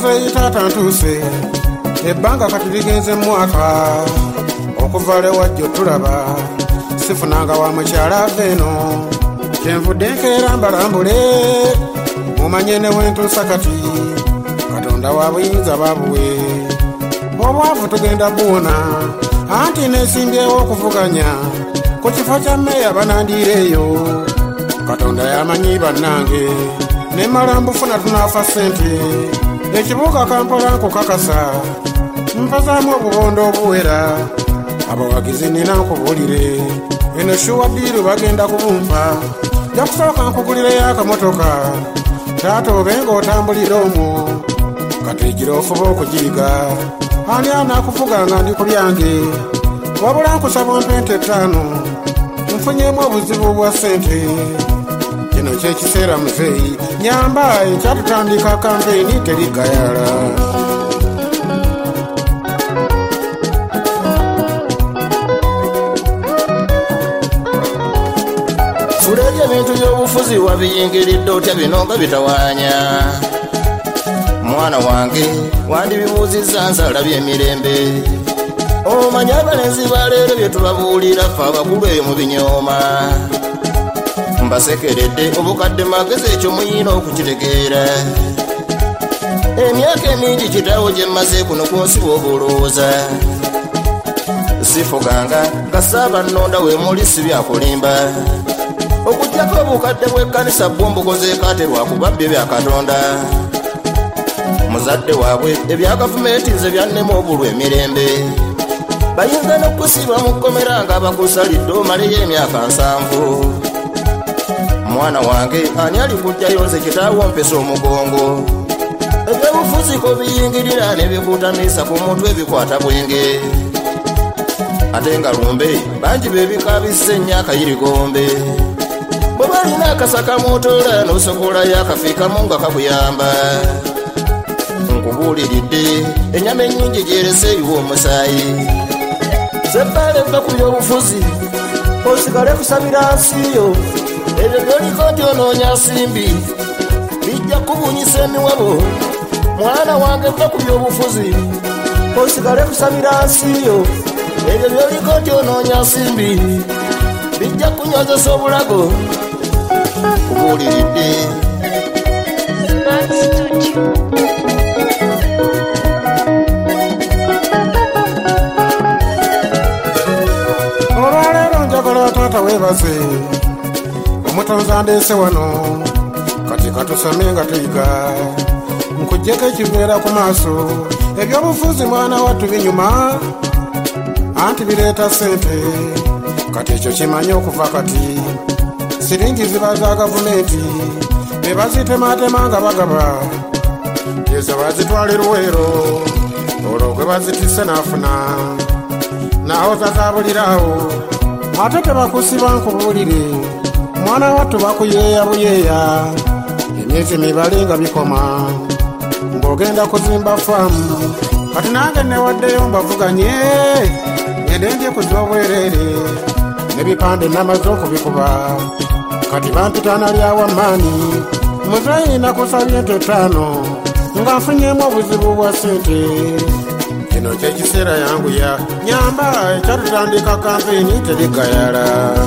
muzeyi taata ntuuse ebbanga kati ligenze mwaka okuva le wajjo tulaba sifunanga wa mukyala aveeno kyenvudde nkeera mbalambule mumanye ne wentuusa kati katonda wa buyinza babuwe obwavu tugenda buwona anti nesimbyewo okuvuganya ku kifo kya mmeeya banandiireeyo katonda yamanyi bannange nemala mbufuna tunaafa ssente ekibuga Kampala nkukakasa mpazaamu obubondo obuwera abawagizi nina nkubuulire eno shuwa ddiiru bagenda kubumpa jakusooka nkugulireyo akamotoka taata obenga otambulira omwo kati gira ofuba okugiyiga ani anaakuvuganga ndi ku byange wabula nkusaba mpente 5 nfunyemu obuzibu bwa ssente kino kyekiseera muzeeyi nyamba ekyatutandika kampeyini terigayala fuleetya ebintu by'obufuzi wabiyingiridde otya bino nga bitawaanya mwana wange wandibibuuzizza nsalabye emirembe omanye abalenzi baleero bye tubabuulira ffe abakulu eyo mu binyooma mbasekeredde obukadde magezi ekyo muyina okukitegeera emyaka emingi kitaawo gye mmaze kuno ku nsi bw'obuulowooza sifuganga nga saabannonda we muli si byakulimba okujjako obukadde bw'ekkanisa bwombukozeeko ate lwakuba byo bya Katonda muzadde waabwe ebya gavumenti nze byannema obulwa emirembe bayinza n'okusiba mu kkomera nga bakusalidde omaleyo emyaka 7 mwana wange ani ali kujjayo nze kitaawo mpesa omugongo ebyobufuzi ko biyingirira ne bikutamisa ku mutwe bikwata bwenge ate nga lumbe bangi bebikabisa ennyaka yirigombe bwe balina akasaka motola n'osokolayo akafiikamu nga kakuyamba nkubuuliridde ennyama ennyingi gyerese eyiwa omusaayi sebbala eva ku byobufuzi osigale kusabira nsiyo ebyo byoliko nti onoonya nsimbi bijja kubunyisa emiwabo mwana wange eva ku byobufuzi osigale kusabira nsiyo ebyo byoliko nti onoonya nsimbi bijja kunyozesa obulago kubuuliridde olwaleero njagala taata weebaze omutonzi andeese wano kati katusome nga tuyiga nkuggyeko ekiveera ku maaso ebyobufuzi mwana wattu binyuma anti bireeta ssente kati ekyo kimanye okuva kati siringi ziba za gavumenti bebazitematema nga bagaba ezo bazitwala Luweero olwo gwe bazitisse n'afuna naho zazabulirawo ate tebakusiba nkubuulire mwana wattu bakuyeeya buyeeya emyezi mibale nga bikoma ng'ogenda kuzimba faamu kati nange newaddeyo mbavuganye ngende ndye kuza obwereere n'ebipande namaze okubikuba kati bampitana lyawa maani muzeeyi nakusabye ente 5 nga nfunyemu obuzibu bwa ssente kino kyekiseera yanguya nyamba ekyatutandika kampeyini terigayala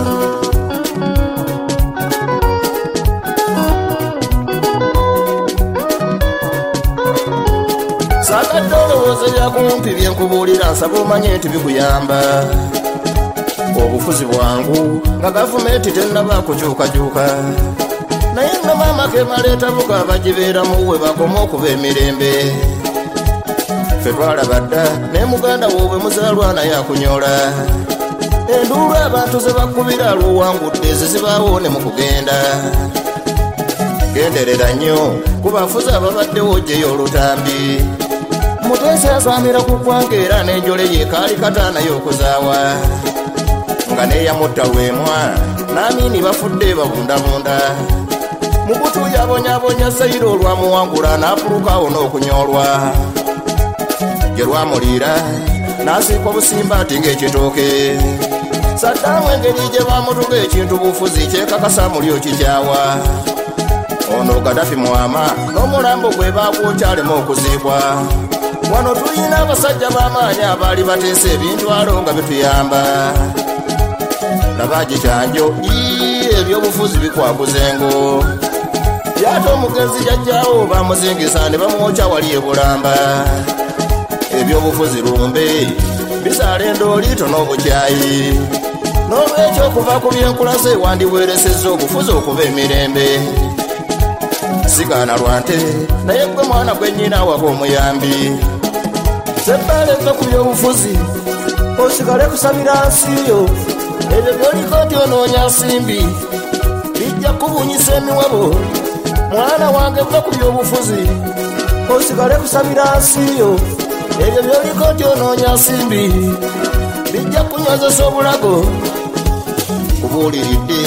sagadde olowooza byakumpi byenkubuulira nsaba omanye nti bikuyamba obufuzi bwangu nga gavumenti tennaba kukyukakyuka naye nno maama kemaleeta buga bagibeeramu we bakoma okuba emirembe ffe twalaba dda naye muganda woobwe muzaalwa naye akunyola enduulu abantu ze bakubira lwowangudde ze zibaawo ne mu kugenda genderera nnyo ku bafuzi ababaddewo ogyeyo olutambi muteesi asaamira ku ggwanga era n'enjole ye kaali kataanayo okuzaawa nga neeyamutta lwemwa n'amiini bafudde babundabunda mukutu yabonyabonya sayiro olwamuwangula n'apulukawo n'okunyolwa gye lwamuliira n'asiika obusimba ati ng'ekitooke saddaamu engeri gye bamutuga ekintu bufuzi kyekakasa muli okikyawa ono Gaddafi mwama n'omulambo gwe baagwokyalemu okuziibwa. Wano tulina abasajja b'amaanyi abaali bateesa ebintwalo nga bituyamba. Laba gikyanjo ebyobufuzi bikwakuzengo. Yaata omugenzi jajjaawo bamuzingisa ne bamwokya wali e Bulamba. Ebyobufuzi lumbe bisaala endooli n'obukyayi. N'olwekyo okuva ku byenkulase wandiweeresezza obufuzi okuba emirembe. Sigaana lwante naye gwe mwana gwe nnyina waba omuyambi. Sebbaale eva ku byobufuzi osigale kusabira nsiyo. Ebyo byoliko nti onoonya nsimbi bijja kubunyisa emiwabo. Mwana wange eva ku byobufuzi osigale kusabira nsiyo. Ebyo byoliko nti onoonya nsimbi bijja kunywezesa obulago. Kubuuliridde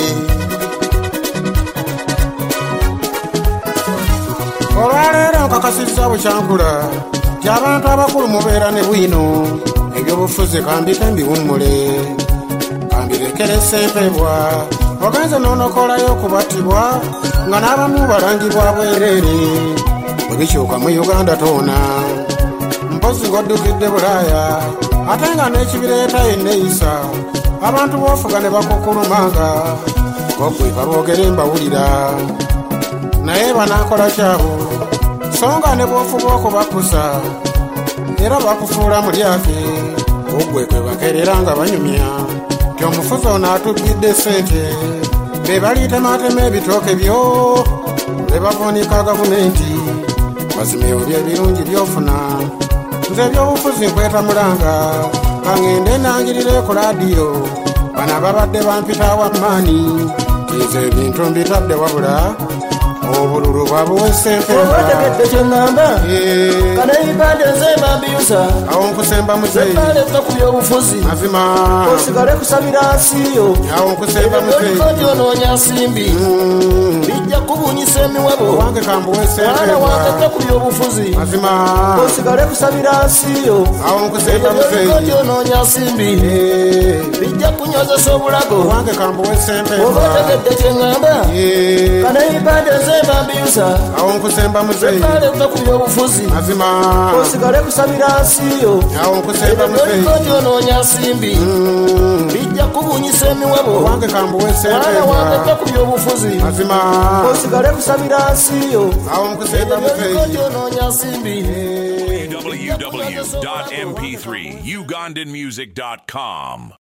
olwaleero nkakasizza bukyankula nti abantu abakulu mubeera ne bwino. Ebyobufuzi kambike mbiwummule kambirekere sempebwa. Ogenze n'onokolayo okubattibwa nga n'abamu balangibwa bwereere. Bwe bikyuka mu Uganda toona mpozi ng'oddukidde Bulaaya ate nga n'ekibireeta yenneeyisa. Abantu boofuga ne bakukulumanga ng'okwipa boogere mbawulira naye banaakola kyabo so nga ne bw'ofuba okubakusa era bakufuula mulyake ogwe kwe bakerera nga banyumya nti omufuzi ono atuggidde ssente be baliitematema ebitooke byo be bavuunika gavumenti bazimyewo by'ebirungi by'ofuna. Nze ebyobufuzi nkwetamulanga kangende nangirire ku laadiyo bano ababadde bampita wammaani tizo ebintu mbitadde wabula obululu bwabuwesempera. obategedde kyeŋŋamba kana ebipande nze bambiyusa awo nkusemba muzeyi sebbaale eva ku byobufuzi mazima osigale kusabira nsiyo. awo nkusemba Ebyo muzeyi byoliko nti onoonya nsimbi bijja kubunyisa emiwabo. wange Mwana kambuwesempera wange eva ku byobufuzi mazima osigale kusabira nsiyo. awo nkusemba Ebyo byoliko nti muzeyi onoonya nsimbi bijja kunywezesa obulago. wange kambuwesempera obategedde kyeŋŋamba kana ebipande nze bambiyusa awo nkusemba muzeyi sebbaale eva ku byobufuzi mazima osigale kusabira nsiyo. awo nkusemba Ebyo muzeyi byoliko nti onoonya nsimbi bijja kubunyisa emiwabo. wange Mwana kambuwesempera wange eva ku byobufuzi mazima osigale kusabira nsiyo. awo nkusemba Ebyo byoliko nti muzeyi onoonya nsimbi www.mp3ugandanmusic.com